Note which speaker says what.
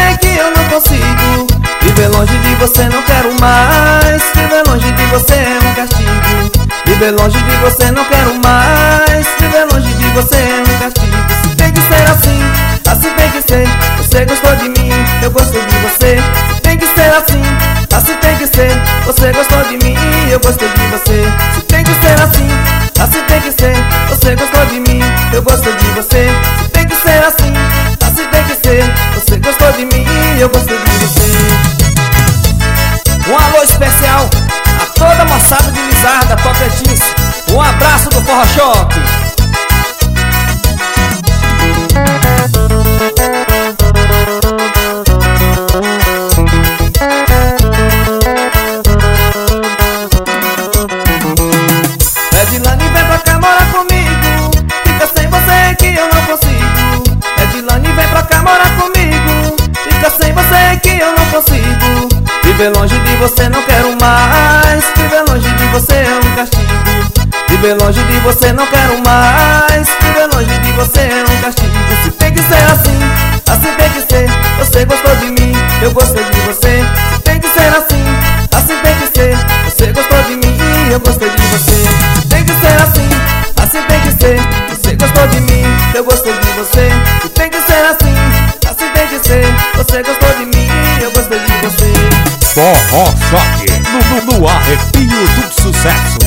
Speaker 1: você que eu não consigo. Viver longe de você não quero mais. Viver longe de você é um castigo. Viver longe de você não quero mais. Viver longe de você é um castigo. Se tem que ser assim, assim tem que ser. Você gostou de mim, eu gosto de você. Se tem que ser assim, assim tem que ser. Você gostou de mim, eu gosto de você. Se tem que ser assim, assim tem que ser. Você gostou de mim, eu gosto de você. Se tem que ser assim, assim tem que ser. Você gostou de mim, eu gosto de você.
Speaker 2: Um alô especial a toda a moçada de Lizarda, Tocantins. Um abraço do Forró Choque.
Speaker 1: Edilane, vem pra cá morar comigo. Fica sem você que eu não consigo. Edilane, vem pra cá morar comigo. Fica sem você que eu não consigo. Viver longe de você não quero mais. Viver longe de você é um castigo. Viver longe de você não quero mais. Viver longe de você é um castigo. Se tem que ser assim, assim tem que ser. Você gostou de mim, eu gostei de você. Se tem que ser assim, assim tem que ser. Você gostou de mim, eu gostei de você. Se tem que ser assim, assim tem que ser. Você gostou de mim, eu gostei de você. Se tem que ser assim, assim tem que ser. Você gostou de mim, eu gostei de você.
Speaker 3: Forró Choque, no arrepio do sucesso.